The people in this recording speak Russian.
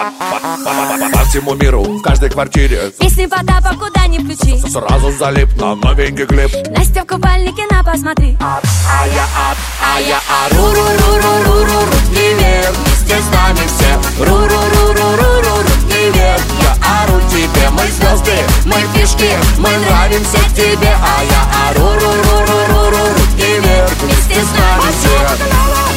По всему миру, в каждой квартире песни Потапа, куда ни включи, сразу залип на новенький клип. Настя в купальнике, на, посмотри. А я ру-ру-ру-ру-ру-ру, руки вверх, вместе с нами все. Ру-ру-ру-ру-ру-ру, руки вверх. Я ору тебе, мы звезды, мы фишки, мы нравимся тебе. А я ору-ру-ру-ру-ру-ру, руки вверх, вместе с нами все.